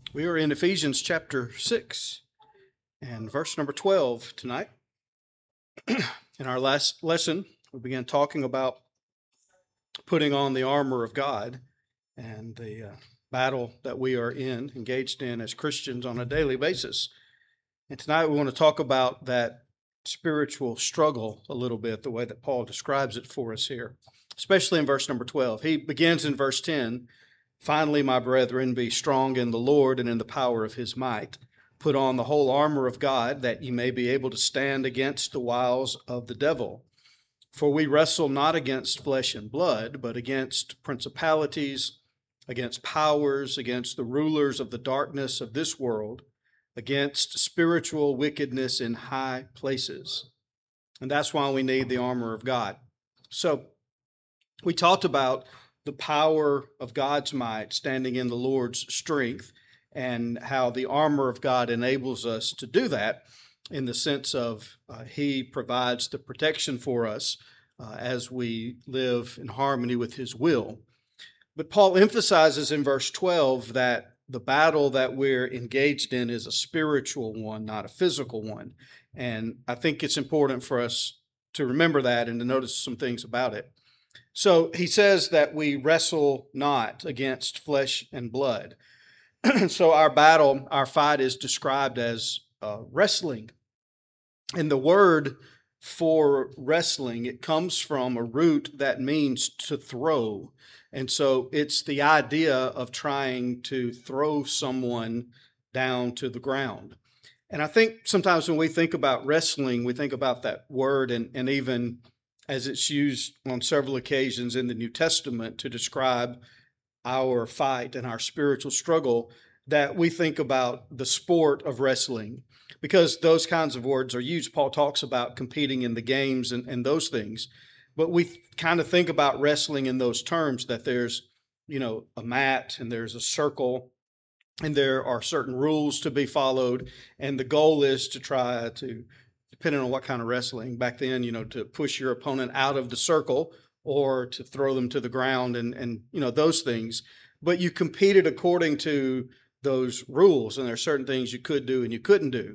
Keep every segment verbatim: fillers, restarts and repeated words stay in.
We are in Ephesians chapter six and verse number twelve tonight. In our last lesson, we began talking about putting on the armor of God and the uh, battle that we are in, engaged in as Christians on a daily basis. And tonight we want to talk about that spiritual struggle a little bit, the way that Paul describes it for us here, especially in verse number twelve. He begins in verse ten. Finally, my brethren, be strong in the Lord and in the power of his might. Put on the whole armor of God, that ye may be able to stand against the wiles of the devil. For we wrestle not against flesh and blood, but against principalities, against powers, against the rulers of the darkness of this world, against spiritual wickedness in high places. And that's why we need the armor of God. So we talked about the power of God's might standing in the Lord's strength, and how the armor of God enables us to do that in the sense of uh, he provides the protection for us uh, as we live in harmony with his will. But Paul emphasizes in verse twelve that the battle that we're engaged in is a spiritual one, not a physical one. And I think it's important for us to remember that and to notice some things about it. So he says that we wrestle not against flesh and blood. So our battle, our fight is described as uh, wrestling. And the word for wrestling, it comes from a root that means to throw. And so it's the idea of trying to throw someone down to the ground. And I think sometimes when we think about wrestling, we think about that word, and, and even as it's used on several occasions in the New Testament to describe our fight and our spiritual struggle, that we think about the sport of wrestling, because those kinds of words are used. Paul talks about competing in the games and, and those things, but we kind of think about wrestling in those terms, that there's, you know, a mat and there's a circle and there are certain rules to be followed, and the goal is to try to, depending on what kind of wrestling back then, you know, to push your opponent out of the circle or to throw them to the ground and, and you know, those things. But you competed according to those rules, and there are certain things you could do and you couldn't do.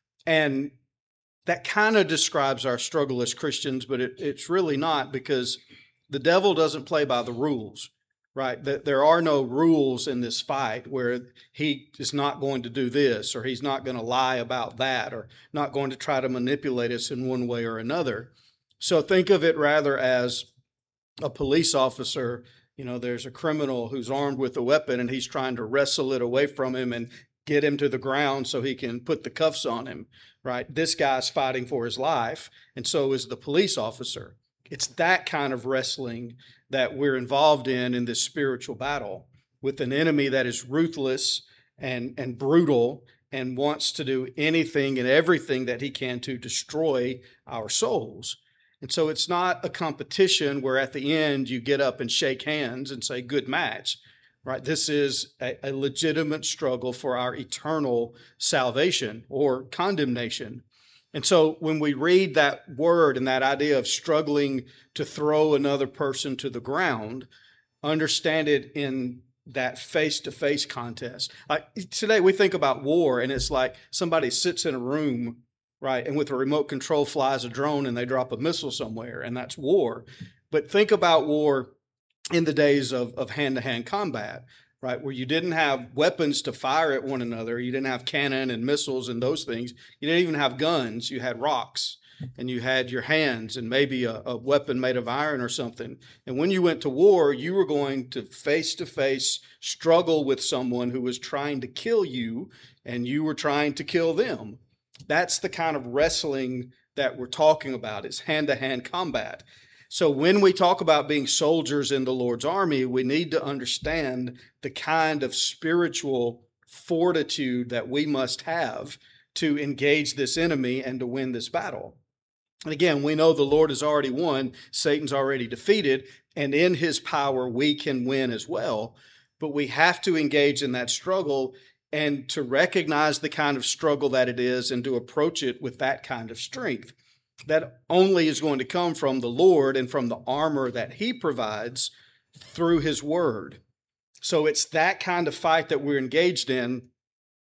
And that kind of describes our struggle as Christians, but it, it's really not, because the devil doesn't play by the rules, right? There are no rules in this fight where he is not going to do this, or he's not going to lie about that, or not going to try to manipulate us in one way or another. So think of it rather as a police officer. You know, there's a criminal who's armed with a weapon and he's trying to wrestle it away from him and get him to the ground so he can put the cuffs on him, right? This guy's fighting for his life, and so is the police officer. It's that kind of wrestling that we're involved in in this spiritual battle with an enemy that is ruthless and, and brutal and wants to do anything and everything that he can to destroy our souls. And so it's not a competition where at the end you get up and shake hands and say, good match, right? This is a, a legitimate struggle for our eternal salvation or condemnation. And so when we read that word and that idea of struggling to throw another person to the ground, understand it in that face-to-face contest. Like today we think about war, and it's like somebody sits in a room, right, and with a remote control flies a drone and they drop a missile somewhere, and that's war. But think about war in the days of, of hand-to-hand combat, right, where you didn't have weapons to fire at one another. You didn't have cannon and missiles and those things. You didn't even have guns. You had rocks, and you had your hands and maybe a, a weapon made of iron or something. And when you went to war, you were going to face-to-face struggle with someone who was trying to kill you, and you were trying to kill them. That's the kind of wrestling that we're talking about, is hand-to-hand combat. So when we talk about being soldiers in the Lord's army, we need to understand the kind of spiritual fortitude that we must have to engage this enemy and to win this battle. And again, we know the Lord has already won, Satan's already defeated, and in his power we can win as well. But we have to engage in that struggle and to recognize the kind of struggle that it is and to approach it with that kind of strength. That only is going to come from the Lord and from the armor that he provides through his word. So it's that kind of fight that we're engaged in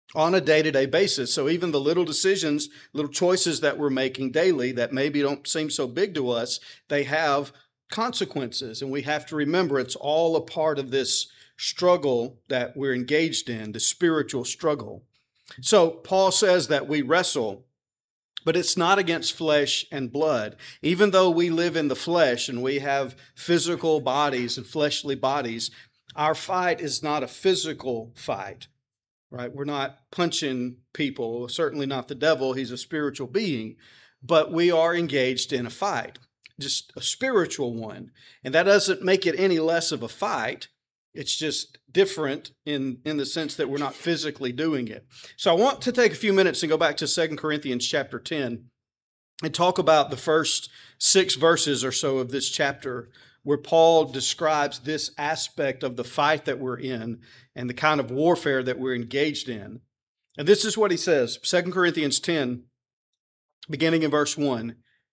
on a day-to-day basis. So even the little decisions, little choices that we're making daily that maybe don't seem so big to us, they have consequences. And we have to remember it's all a part of this struggle that we're engaged in, the spiritual struggle. So Paul says that we wrestle, but it's not against flesh and blood. Even though we live in the flesh and we have physical bodies and fleshly bodies, our fight is not a physical fight. Right? We're not punching people, certainly not the devil. He's a spiritual being, but we are engaged in a fight, just a spiritual one. And that doesn't make it any less of a fight. It's just different in, in the sense that we're not physically doing it. So I want to take a few minutes and go back to Second Corinthians chapter ten and talk about the first six verses or so of this chapter, where Paul describes this aspect of the fight that we're in and the kind of warfare that we're engaged in. And this is what he says, Second Corinthians ten, beginning in verse one.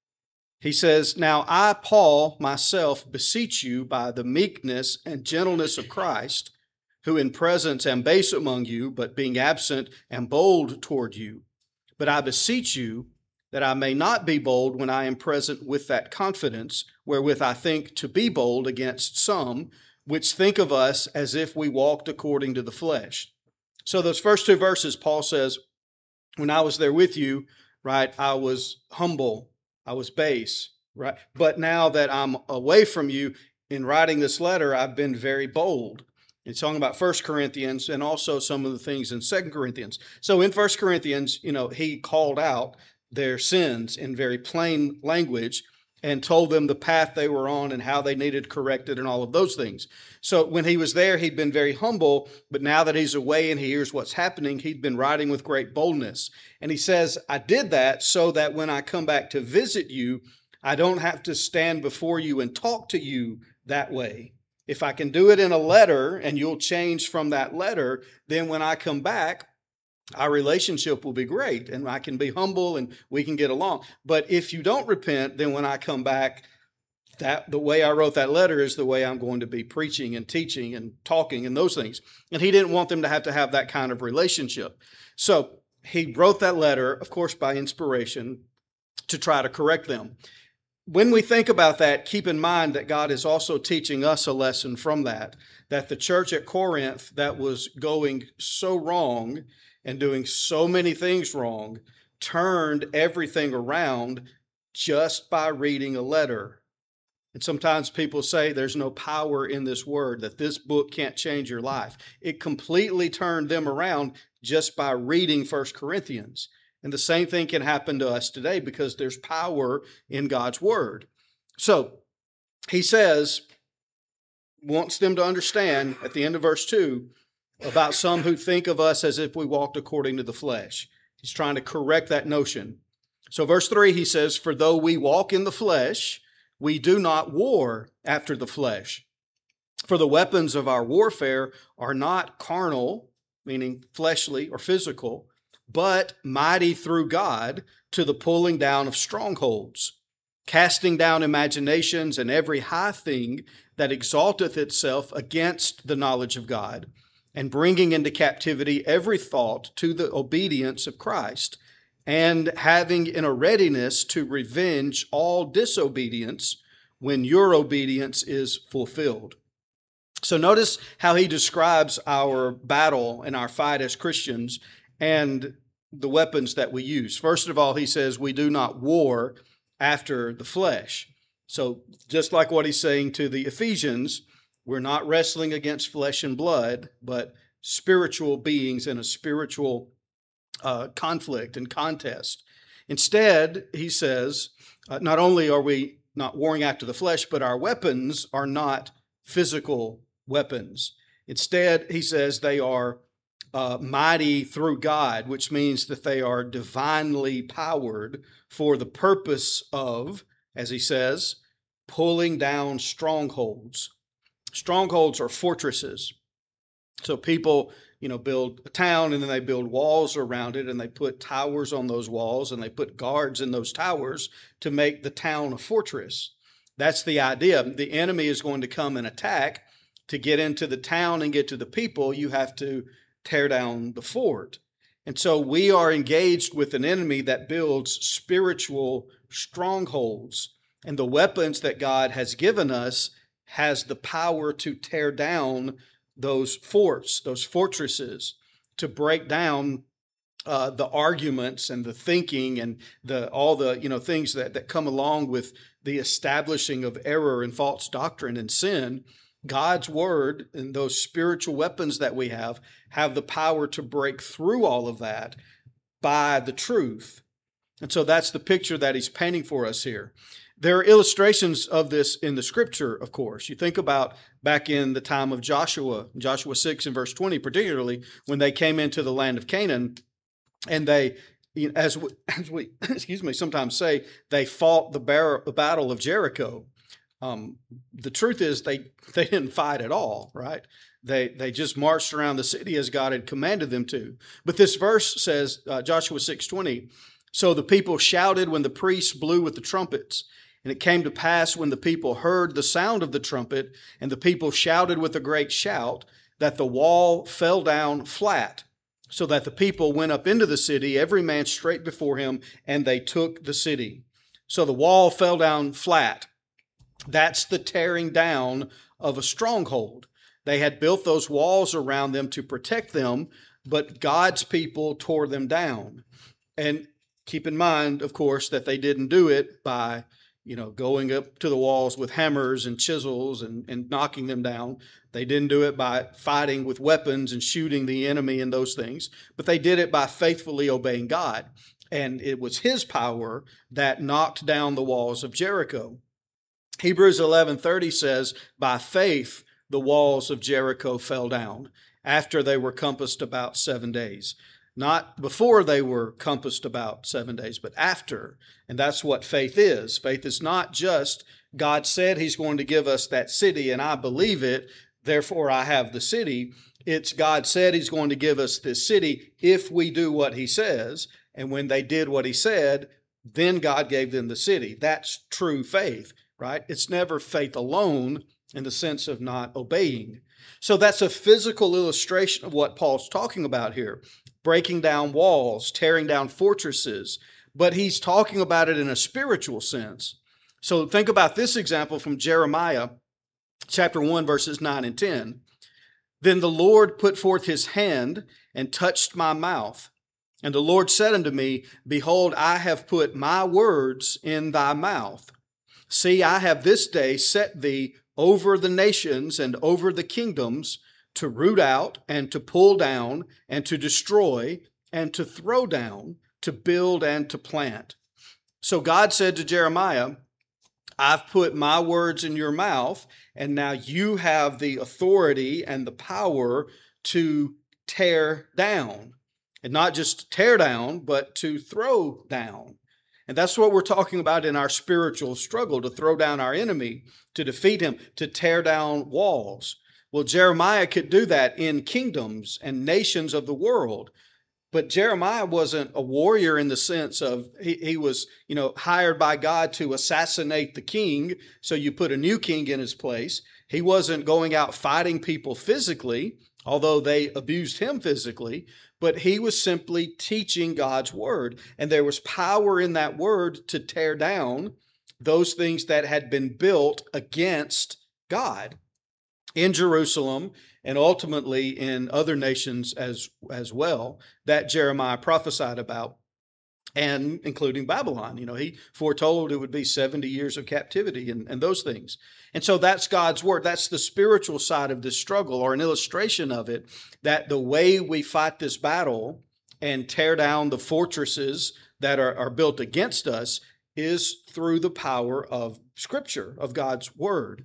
He says, "Now I, Paul, myself, beseech you by the meekness and gentleness of Christ, who in presence am base among you, but being absent am bold toward you. But I beseech you that I may not be bold when I am present with that confidence, wherewith I think to be bold against some, which think of us as if we walked according to the flesh." So those first two verses, Paul says, when I was there with you, right, I was humble, I was base, right? But now that I'm away from you, in writing this letter, I've been very bold. It's talking about First Corinthians and also some of the things in Second Corinthians. So in First Corinthians, you know, he called out their sins in very plain language and told them the path they were on and how they needed corrected and all of those things. So when he was there, he'd been very humble, but now that he's away and he hears what's happening, he'd been writing with great boldness. And he says, I did that so that when I come back to visit you, I don't have to stand before you and talk to you that way. If I can do it in a letter and you'll change from that letter, then when I come back, our relationship will be great and I can be humble and we can get along. But if you don't repent, then when I come back, that the way I wrote that letter is the way I'm going to be preaching and teaching and talking and those things. And he didn't want them to have to have that kind of relationship. So he wrote that letter, of course, by inspiration to try to correct them. When we think about that, keep in mind that God is also teaching us a lesson from that, that the church at Corinth that was going so wrong and doing so many things wrong, turned everything around just by reading a letter. And sometimes people say there's no power in this word, that this book can't change your life. It completely turned them around just by reading First Corinthians. And the same thing can happen to us today because there's power in God's word. So he says, wants them to understand at the end of verse two, about some who think of us as if we walked according to the flesh. He's trying to correct that notion. So verse three, he says, "For though we walk in the flesh, we do not war after the flesh. For the weapons of our warfare are not carnal," meaning fleshly or physical, "but mighty through God to the pulling down of strongholds, casting down imaginations and every high thing that exalteth itself against the knowledge of God, and bringing into captivity every thought to the obedience of Christ, and having in a readiness to revenge all disobedience when your obedience is fulfilled." So notice how he describes our battle and our fight as Christians and the weapons that we use. First of all, he says we do not war after the flesh. So just like what he's saying to the Ephesians, we're not wrestling against flesh and blood, but spiritual beings in a spiritual uh, conflict and contest. Instead, he says, uh, not only are we not warring after the flesh, but our weapons are not physical weapons. Instead, he says they are uh, mighty through God, which means that they are divinely powered for the purpose of, as he says, pulling down strongholds. Strongholds are fortresses. So people, you know, build a town and then they build walls around it and they put towers on those walls and they put guards in those towers to make the town a fortress. That's the idea. The enemy is going to come and attack. To get into the town and get to the people, you have to tear down the fort. And so we are engaged with an enemy that builds spiritual strongholds. And the weapons that God has given us has the power to tear down those forts, those fortresses, to break down uh, the arguments and the thinking and the all the you know things that, that come along with the establishing of error and false doctrine and sin. God's word and those spiritual weapons that we have have the power to break through all of that by the truth. And so that's the picture that he's painting for us here. There are illustrations of this in the scripture, of course. You think about back in the time of Joshua, Joshua six and verse twenty, particularly when they came into the land of Canaan, and they, as we, as we excuse me, sometimes say, they fought the, bar- the battle of Jericho. Um, the truth is they, they didn't fight at all, right? They, they just marched around the city as God had commanded them to. But this verse says, uh, Joshua six twenty, so the people shouted when the priests blew with the trumpets. And it came to pass when the people heard the sound of the trumpet, and the people shouted with a great shout, that the wall fell down flat, so that the people went up into the city, every man straight before him, and they took the city. So the wall fell down flat. That's the tearing down of a stronghold. They had built those walls around them to protect them, but God's people tore them down. And keep in mind, of course, that they didn't do it by you know, going up to the walls with hammers and chisels and, and knocking them down. They didn't do it by fighting with weapons and shooting the enemy and those things, but they did it by faithfully obeying God. And it was his power that knocked down the walls of Jericho. Hebrews eleven thirty says, by faith the walls of Jericho fell down after they were compassed about seven days. Not before they were compassed about seven days, but after. And that's what faith is. Faith is not just God said he's going to give us that city and I believe it, therefore I have the city. It's God said he's going to give us this city if we do what he says. And when they did what he said, then God gave them the city. That's true faith, right? It's never faith alone in the sense of not obeying. So that's a physical illustration of what Paul's talking about here. Breaking down walls, tearing down fortresses, but he's talking about it in a spiritual sense. So think about this example from Jeremiah chapter one, verses nine and ten. Then the Lord put forth his hand and touched my mouth. And the Lord said unto me, behold, I have put my words in thy mouth. See, I have this day set thee over the nations and over the kingdoms, to root out and to pull down and to destroy and to throw down, to build and to plant. So God said to Jeremiah, I've put my words in your mouth, and now you have the authority and the power to tear down. And not just tear down, but to throw down. And that's what we're talking about in our spiritual struggle, to throw down our enemy, to defeat him, to tear down walls. Well, Jeremiah could do that in kingdoms and nations of the world. But Jeremiah wasn't a warrior in the sense of he, he was, you know, hired by God to assassinate the king. So you put a new king in his place. He wasn't going out fighting people physically, although they abused him physically. But he was simply teaching God's word. And there was power in that word to tear down those things that had been built against God in Jerusalem and ultimately in other nations as, as well that Jeremiah prophesied about, and including Babylon. You know, he foretold it would be seventy years of captivity and, and those things. And so that's God's word. That's the spiritual side of this struggle, or an illustration of it, that the way we fight this battle and tear down the fortresses that are, are built against us is through the power of Scripture, of God's word.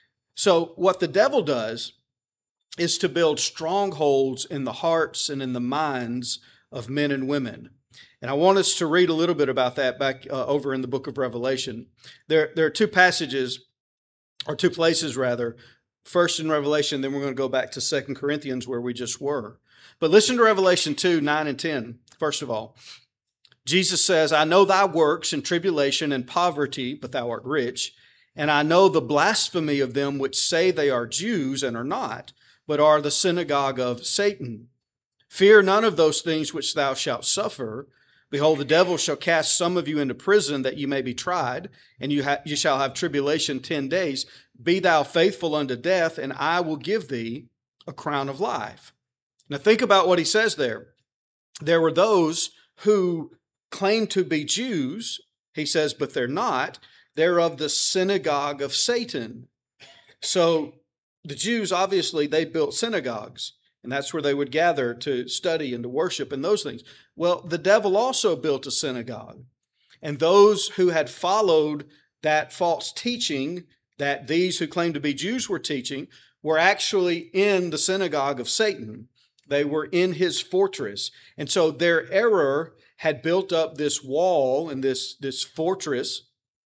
So what the devil does is to build strongholds in the hearts and in the minds of men and women. And I want us to read a little bit about that back uh, over in the book of Revelation. There, there are two passages, or two places rather, first in Revelation, then we're going to go back to Second Corinthians where we just were. But listen to Revelation two, nine and ten, first of all. Jesus says, I know thy works and tribulation and poverty, but thou art rich. And I know the blasphemy of them which say they are Jews and are not, but are the synagogue of Satan. Fear none of those things which thou shalt suffer. Behold, the devil shall cast some of you into prison that you may be tried, and you, ha- you shall have tribulation ten days. Be thou faithful unto death, and I will give thee a crown of life. Now think about what he says there. There were those who claim to be Jews, he says, but they're not. They're of the synagogue of Satan. So the Jews, obviously, they built synagogues, and that's where they would gather to study and to worship and those things. Well, the devil also built a synagogue, and those who had followed that false teaching that these who claimed to be Jews were teaching were actually in the synagogue of Satan. They were in his fortress. And so their error had built up this wall and this, this fortress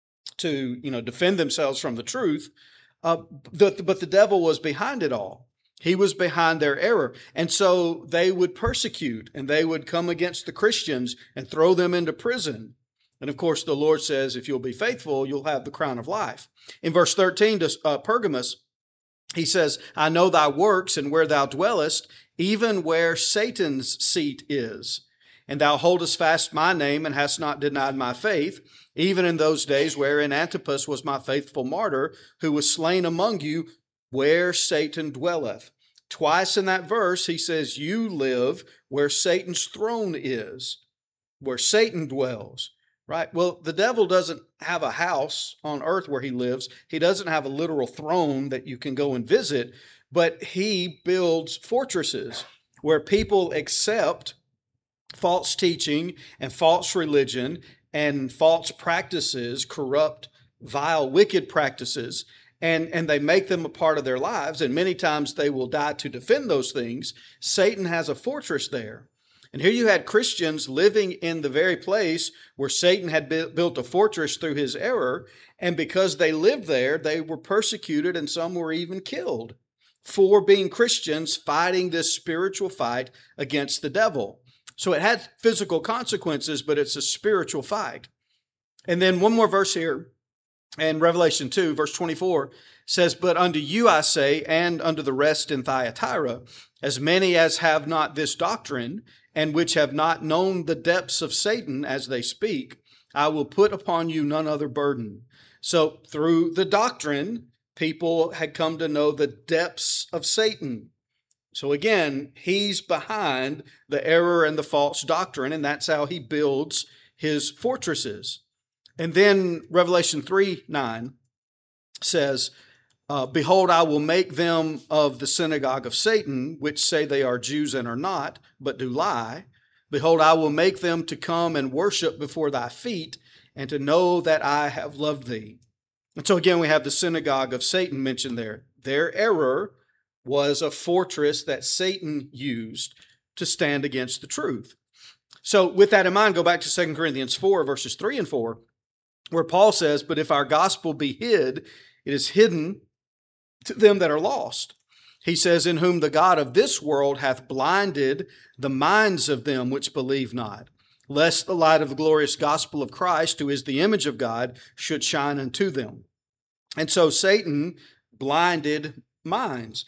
to, you know, defend themselves from the truth. Uh, the, but the devil was behind it all. He was behind their error. And so they would persecute and they would come against the Christians and throw them into prison. And of course, the Lord says, if you'll be faithful, you'll have the crown of life. In verse thirteen to uh, Pergamos, he says, I know thy works and where thou dwellest, even where Satan's seat is. And thou holdest fast my name and hast not denied my faith, even in those days wherein Antipas was my faithful martyr, who was slain among you, where Satan dwelleth. Twice in that verse, he says, you live where Satan's throne is, where Satan dwells. Right? Well, the devil doesn't have a house on earth where he lives. He doesn't have a literal throne that you can go and visit, but he builds fortresses where people accept false teaching and false religion and false practices, corrupt, vile, wicked practices, and, and they make them a part of their lives. And many times they will die to defend those things. Satan has a fortress there. And here you had Christians living in the very place where Satan had built a fortress through his error. And because they lived there, they were persecuted and some were even killed for being Christians fighting this spiritual fight against the devil. So it had physical consequences, but it's a spiritual fight. And then one more verse here in Revelation two, verse twenty-four says, But unto you I say, and unto the rest in Thyatira, as many as have not this doctrine, and which have not known the depths of Satan as they speak, I will put upon you none other burden. So through the doctrine, people had come to know the depths of Satan. So again, he's behind the error and the false doctrine, and that's how he builds his fortresses. And then Revelation three nine says, uh, Behold, I will make them of the synagogue of Satan, which say they are Jews and are not, but do lie. Behold, I will make them to come and worship before thy feet, and to know that I have loved thee. And so again, we have the synagogue of Satan mentioned there. Their error was a fortress that Satan used to stand against the truth. So with that in mind, go back to Second Corinthians four, verses three and four, where Paul says, But if our gospel be hid, it is hidden to them that are lost. He says, In whom the God of this world hath blinded the minds of them which believe not, lest the light of the glorious gospel of Christ, who is the image of God, should shine unto them. And so Satan blinded minds.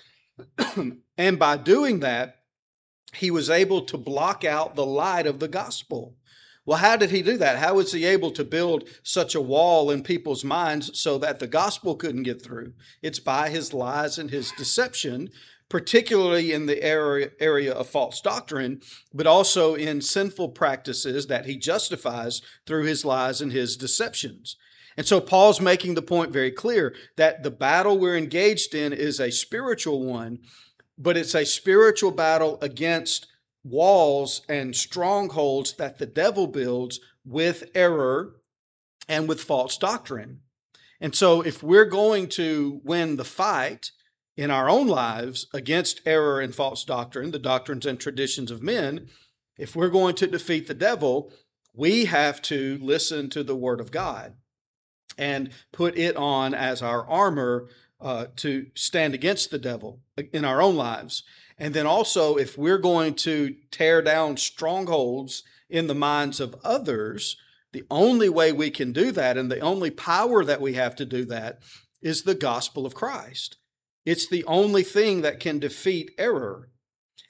And by doing that, he was able to block out the light of the gospel. Well, how did he do that? How was he able to build such a wall in people's minds so that the gospel couldn't get through? It's by his lies and his deception, particularly in the area, area of false doctrine, but also in sinful practices that he justifies through his lies and his deceptions. And so Paul's making the point very clear that the battle we're engaged in is a spiritual one, but it's a spiritual battle against walls and strongholds that the devil builds with error and with false doctrine. And so if we're going to win the fight in our own lives against error and false doctrine, the doctrines and traditions of men, if we're going to defeat the devil, we have to listen to the Word of God and put it on as our armor uh, to stand against the devil in our own lives. And then also, if we're going to tear down strongholds in the minds of others, the only way we can do that and the only power that we have to do that is the gospel of Christ. It's the only thing that can defeat error.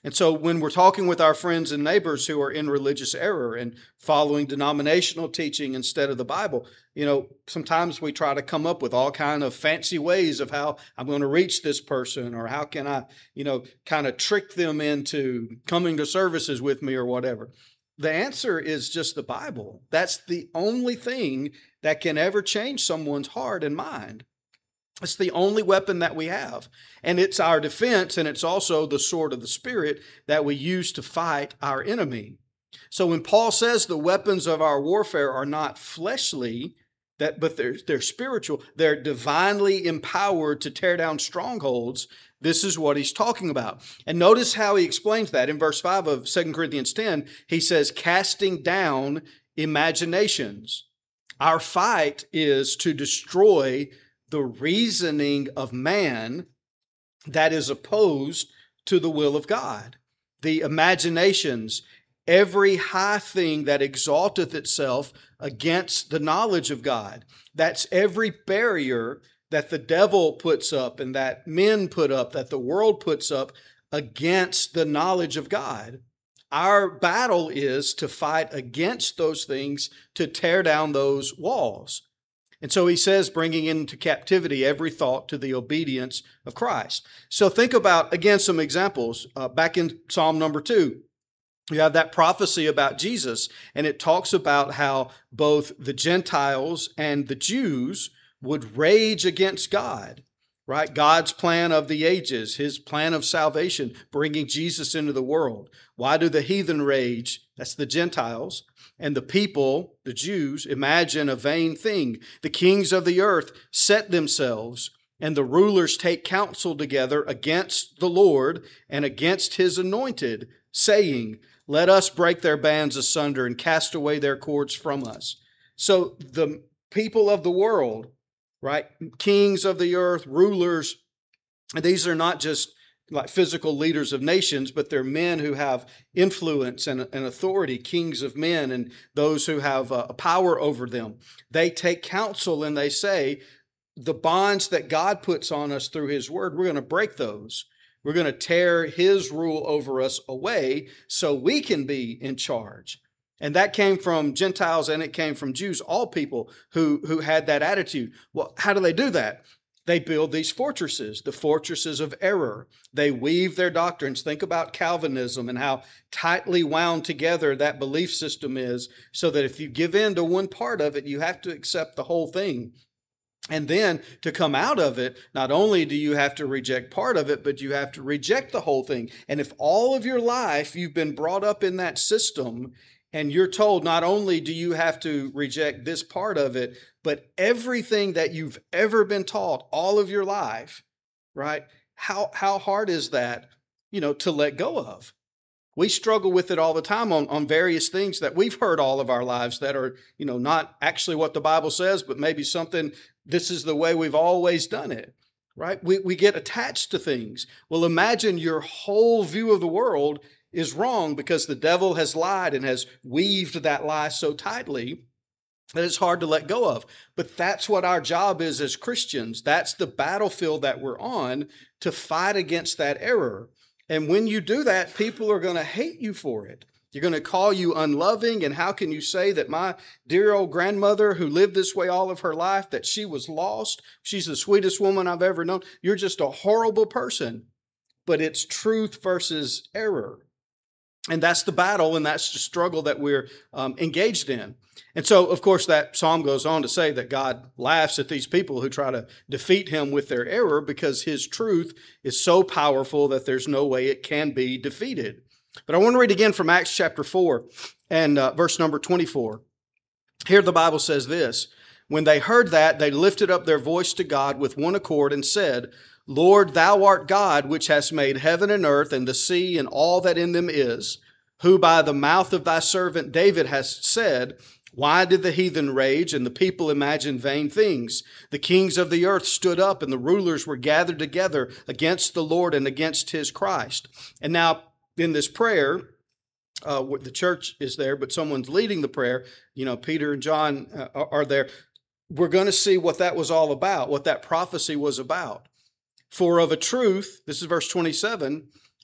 And so when we're talking with our friends and neighbors who are in religious error and following denominational teaching instead of the Bible, you know, sometimes we try to come up with all kind of fancy ways of how I'm going to reach this person, or how can I, you know, kind of trick them into coming to services with me or whatever. The answer is just the Bible. That's the only thing that can ever change someone's heart and mind. It's the only weapon that we have. And it's our defense, and it's also the sword of the Spirit that we use to fight our enemy. So when Paul says the weapons of our warfare are not fleshly, that but they're, they're spiritual, they're divinely empowered to tear down strongholds, this is what he's talking about. And notice how he explains that. In verse five of Second Corinthians ten, he says, casting down imaginations. Our fight is to destroy the reasoning of man that is opposed to the will of God. The imaginations, every high thing that exalteth itself against the knowledge of God. That's every barrier that the devil puts up and that men put up, that the world puts up against the knowledge of God. Our battle is to fight against those things, to tear down those walls. And so he says, bringing into captivity every thought to the obedience of Christ. So think about, again, some examples. Uh, back in Psalm number two, you have that prophecy about Jesus, and it talks about how both the Gentiles and the Jews would rage against God, right? God's plan of the ages, his plan of salvation, bringing Jesus into the world. Why do the heathen rage? That's the Gentiles. And the people, the Jews, imagine a vain thing. The kings of the earth set themselves, and the rulers take counsel together against the Lord and against his anointed, saying, let us break their bands asunder and cast away their cords from us. So the people of the world, right, kings of the earth, rulers, these are not just like physical leaders of nations, but they're men who have influence and, and authority, kings of men, and those who have uh, power over them. They take counsel and they say, the bonds that God puts on us through his word, we're going to break those. We're going to tear his rule over us away so we can be in charge. And that came from Gentiles and it came from Jews, all people who, who had that attitude. Well, how do they do that? They build these fortresses, the fortresses of error. They weave their doctrines. Think about Calvinism and how tightly wound together that belief system is, so that if you give in to one part of it, you have to accept the whole thing. And then to come out of it, not only do you have to reject part of it, but you have to reject the whole thing. And if all of your life you've been brought up in that system, and you're told not only do you have to reject this part of it, but everything that you've ever been taught all of your life, right? How, how hard is that, you know, to let go of? We struggle with it all the time on, on various things that we've heard all of our lives that are, you know, not actually what the Bible says, but maybe something, this is the way we've always done it, right? We, we get attached to things. Well, imagine your whole view of the world is wrong because the devil has lied and has weaved that lie so tightly that it's hard to let go of. But that's what our job is as Christians. That's the battlefield that we're on, to fight against that error. And when you do that, people are going to hate you for it. You're going to call you unloving. And how can you say that my dear old grandmother who lived this way all of her life, that she was lost? She's the sweetest woman I've ever known. You're just a horrible person. But it's truth versus error. And that's the battle, and that's the struggle that we're um, engaged in. And so, of course, that psalm goes on to say that God laughs at these people who try to defeat him with their error, because his truth is so powerful that there's no way it can be defeated. But I want to read again from Acts chapter four and uh, verse number twenty-four. Here the Bible says this: when they heard that, they lifted up their voice to God with one accord and said, Lord, thou art God, which hast made heaven and earth and the sea and all that in them is, who by the mouth of thy servant David hast said, why did the heathen rage and the people imagine vain things? The kings of the earth stood up and the rulers were gathered together against the Lord and against his Christ. And now in this prayer, uh, the church is there, but someone's leading the prayer. You know, Peter and John uh, are there. We're going to see what that was all about, what that prophecy was about. For of a truth, this is verse twenty-seven,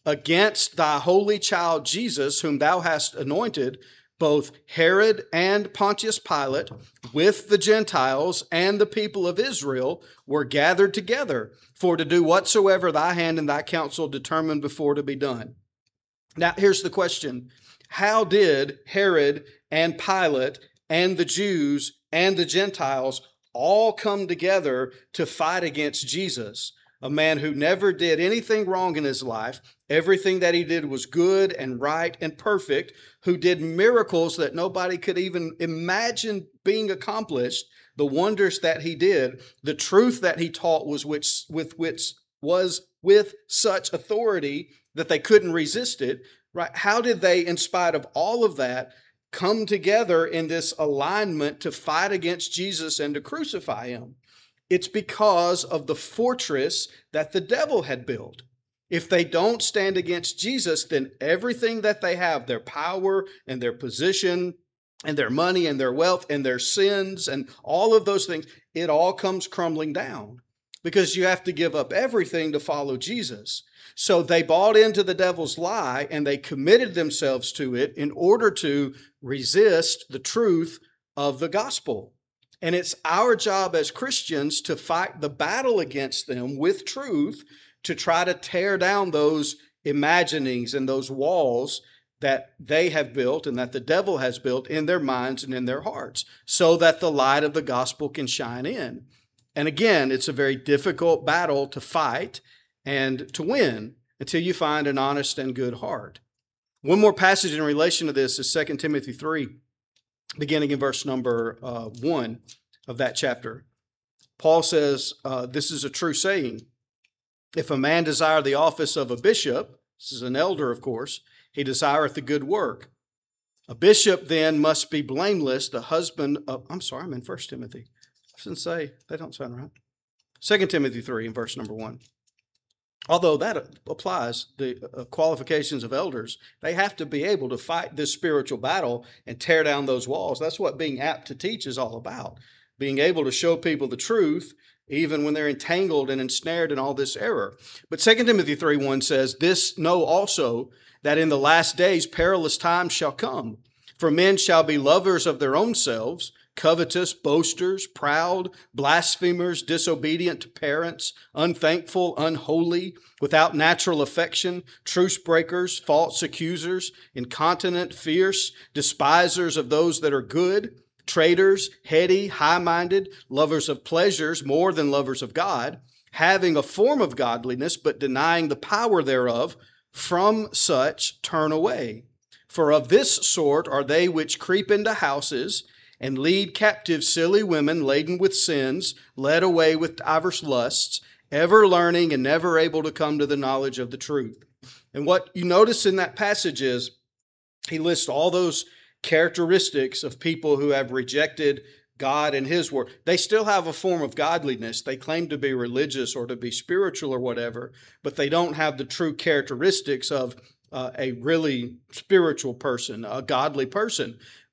against thy holy child Jesus, whom thou hast anointed, both Herod and Pontius Pilate, with the Gentiles and the people of Israel, were gathered together for to do whatsoever thy hand and thy counsel determined before to be done. Now, here's the question. How did Herod and Pilate and the Jews and the Gentiles all come together to fight against Jesus, a man who never did anything wrong in his life? Everything that he did was good and right and perfect, who did miracles that nobody could even imagine being accomplished, the wonders that he did, the truth that he taught was which, with which was with such authority that they couldn't resist it, right? How did they, in spite of all of that, come together in this alignment to fight against Jesus and to crucify him? It's because of the fortress that the devil had built. If they don't stand against Jesus, then everything that they have, their power and their position and their money and their wealth and their sins and all of those things, it all comes crumbling down because you have to give up everything to follow Jesus. So they bought into the devil's lie and they committed themselves to it in order to resist the truth of the gospel. And it's our job as Christians to fight the battle against them with truth, to try to tear down those imaginings and those walls that they have built and that the devil has built in their minds and in their hearts, so that the light of the gospel can shine in. And again, it's a very difficult battle to fight and to win until you find an honest and good heart. One more passage in relation to this is Second Timothy three, beginning in verse number uh, one of that chapter. Paul says, uh, this is a true saying. If a man desire the office of a bishop, this is an elder, of course, he desireth the good work. A bishop then must be blameless, the husband of, I'm sorry, I'm in First Timothy. I shouldn't say, that don't sound right. Second Timothy three in verse number one. Although that applies, the qualifications of elders, they have to be able to fight this spiritual battle and tear down those walls. That's what being apt to teach is all about. Being able to show people the truth, even when they're entangled and ensnared in all this error. But Second Timothy three one says, this know also, that in the last days perilous times shall come. For men shall be lovers of their own selves, covetous, boasters, proud, blasphemers, disobedient to parents, unthankful, unholy, without natural affection, truce breakers, false accusers, incontinent, fierce, despisers of those that are good, traitors, heady, high-minded, lovers of pleasures more than lovers of God, having a form of godliness, but denying the power thereof. From such turn away. For of this sort are they which creep into houses and lead captive silly women laden with sins, led away with divers lusts, ever learning and never able to come to the knowledge of the truth. And what you notice in that passage is he lists all those characteristics of people who have rejected God and His Word. They still have a form of godliness. They claim to be religious or to be spiritual or whatever, but they don't have the true characteristics of uh, a really spiritual person, a godly person.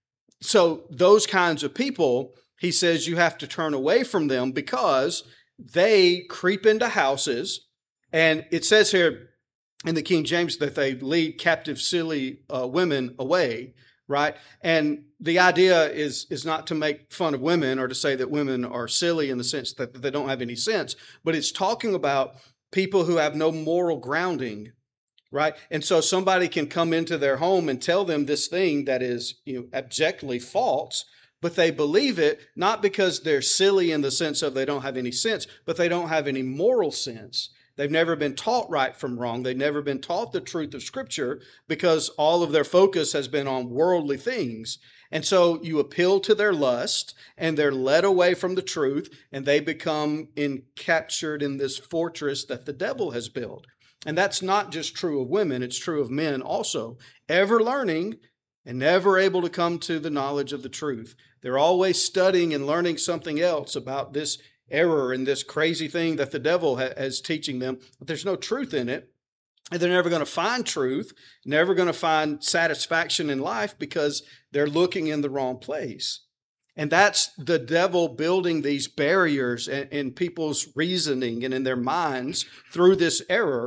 So those kinds of people, he says you have to turn away from them because they creep into houses. And it says here in the King James that they lead captive silly uh, women away. Right? And the idea is, is not to make fun of women or to say that women are silly in the sense that they don't have any sense, but it's talking about people who have no moral grounding, right? And so somebody can come into their home and tell them this thing that is, you know, abjectly false, but they believe it not because they're silly in the sense of they don't have any sense, but they don't have any moral sense. They've never been taught right from wrong. They've never been taught the truth of Scripture because all of their focus has been on worldly things. And so you appeal to their lust and they're led away from the truth and they become encaptured in this fortress that the devil has built. And that's not just true of women, it's true of men also. Ever learning and never able to come to the knowledge of the truth. They're always studying and learning something else about this error and this crazy thing that the devil ha- is teaching them, but there's no truth in it. And they're never going to find truth, never going to find satisfaction in life because they're looking in the wrong place. And that's the devil building these barriers in, in people's reasoning and in their minds through this error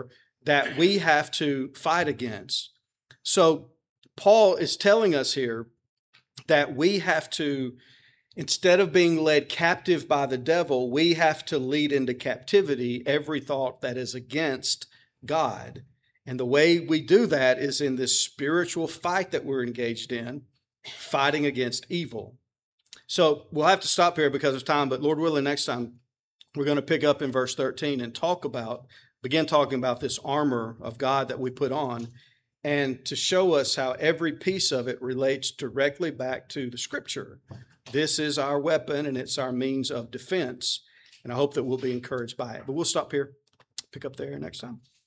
that we have to fight against. So Paul is telling us here that we have to, instead of being led captive by the devil, we have to lead into captivity every thought that is against God. And the way we do that is in this spiritual fight that we're engaged in, fighting against evil. So we'll have to stop here because of time, but Lord willing, next time we're going to pick up in verse thirteen and talk about, begin talking about this armor of God that we put on, and to show us how every piece of it relates directly back to the Scripture. This is our weapon and it's our means of defense. And I hope that we'll be encouraged by it. But we'll stop here, pick up there next time.